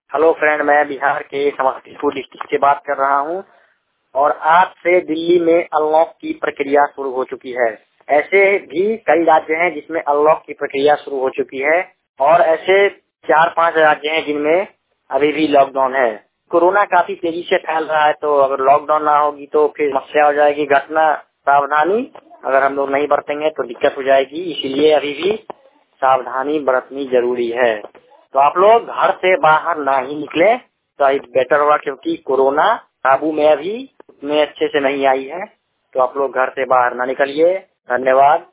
Hello friend, मैं बिहार के Samastipur district से बात कर रहा हूं और आज से दिल्ली में अनलॉक की प्रक्रिया शुरू हो चुकी है। ऐसे भी कई राज्य हैं जिसमें अनलॉक की प्रक्रिया शुरू हो चुकी है और ऐसे 4-5 राज्य हैं जिनमें अभी भी लॉकडाउन है। कोरोना काफी तेजी से फैल रहा है, तो अगर लॉकडाउन ना होगी तो फिर समस्या हो जाएगी। घटना सावधानी अगर हम लोग नहीं बरतेंगे तो दिक्कत हो जाएगी, इसीलिए अभी भी सावधानी बरतनी जरूरी है। तो आप लोग घर से बाहर ना ही निकले तो बेटर होगा, क्योंकि कोरोना काबू में अभी उतने अच्छे से नहीं आई है। तो आप लोग घर से बाहर ना निकलिए। धन्यवाद।